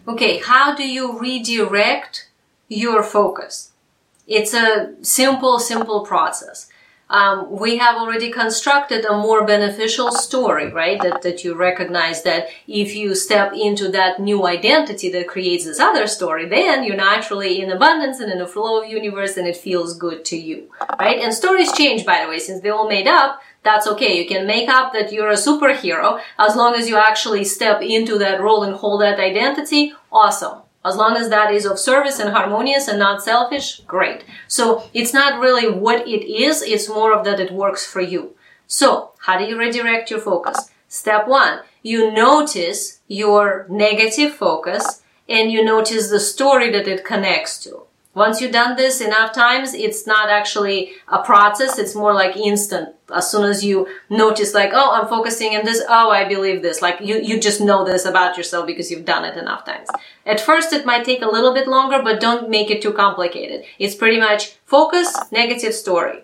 Okay, how do you redirect your focus? It's a simple process. We have already constructed a more beneficial story, right? That you recognize that if you step into that new identity that creates this other story, then you're naturally in abundance and in the flow of universe and it feels good to you, right? And stories change, by the way, since they're all made up. That's okay. You can make up that you're a superhero as long as you actually step into that role and hold that identity. Awesome. As long as that is of service and harmonious and not selfish, great. So it's not really what it is, it's more of that it works for you. So how do you redirect your focus? Step 1, you notice your negative focus and you notice the story that it connects to. Once you've done this enough times, it's not actually a process, it's more like instant. As soon as you notice like, oh, I'm focusing on this, oh, I believe this. Like you just know this about yourself because you've done it enough times. At first, it might take a little bit longer, but don't make it too complicated. It's pretty much focus, negative story.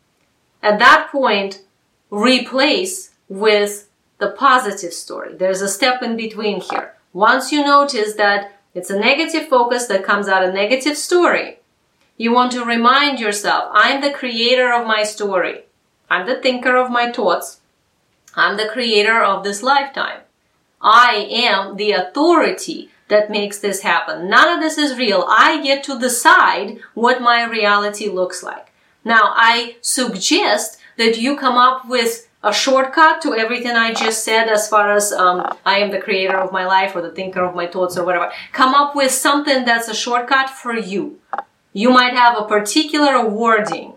At that point, replace with the positive story. There's a step in between here. Once you notice that it's a negative focus that comes out of negative story, you want to remind yourself, I'm the creator of my story. I'm the thinker of my thoughts. I'm the creator of this lifetime. I am the authority that makes this happen. None of this is real. I get to decide what my reality looks like. Now, I suggest that you come up with a shortcut to everything I just said as far as I am the creator of my life or the thinker of my thoughts or whatever. Come up with something that's a shortcut for you. You might have a particular wording,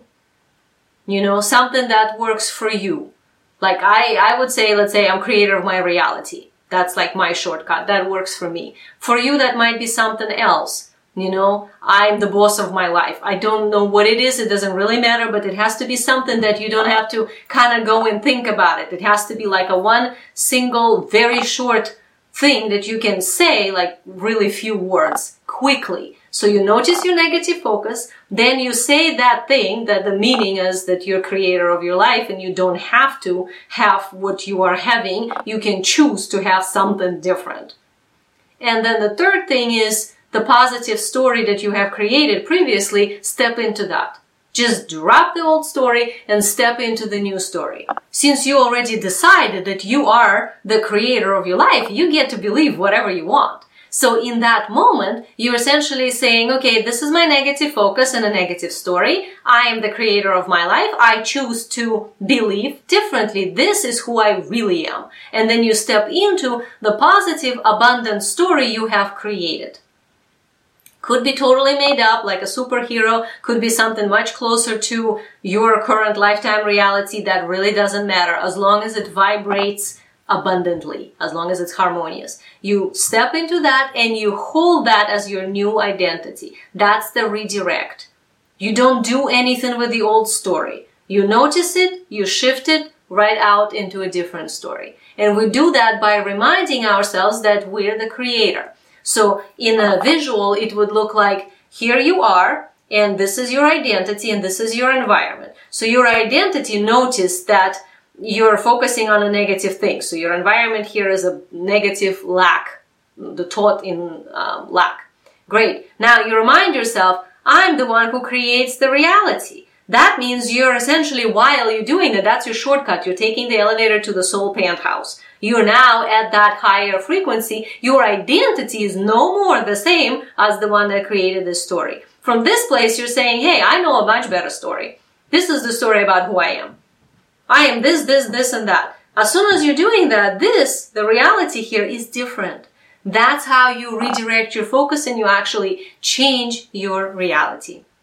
something that works for you. Like I would say, let's say I'm creator of my reality. That's like my shortcut. That works for me. For you, that might be something else. I'm the boss of my life. I don't know what it is. It doesn't really matter, but it has to be something that you don't have to kind of go and think about it. It has to be like a one single, very short thing that you can say, like really few words quickly. So you notice your negative focus, then you say that thing that the meaning is that you're creator of your life and you don't have to have what you are having. You can choose to have something different. And then the third thing is, the positive story that you have created previously, step into that. Just drop the old story and step into the new story. Since you already decided that you are the creator of your life, you get to believe whatever you want. So in that moment, you're essentially saying, okay, this is my negative focus and a negative story. I am the creator of my life. I choose to believe differently. This is who I really am. And then you step into the positive, abundant story you have created. Could be totally made up, like a superhero, could be something much closer to your current lifetime reality. That really doesn't matter as long as it vibrates abundantly, as long as it's harmonious. You step into that and you hold that as your new identity. That's the redirect. You don't do anything with the old story. You notice it, you shift it right out into a different story. And we do that by reminding ourselves that we're the creator. So in a visual, it would look like here you are, and this is your identity, and this is your environment. So your identity, notice that you're focusing on a negative thing. So your environment here is a negative lack, the thought in lack. Great. Now you remind yourself, I'm the one who creates the reality. That means you're essentially, while you're doing it, that's your shortcut. You're taking the elevator to the soul penthouse. You're now at that higher frequency. Your identity is no more the same as the one that created this story. From this place, you're saying, hey, I know a much better story. This is the story about who I am. I am this, and that. As soon as you're doing that, the reality here is different. That's how you redirect your focus and you actually change your reality.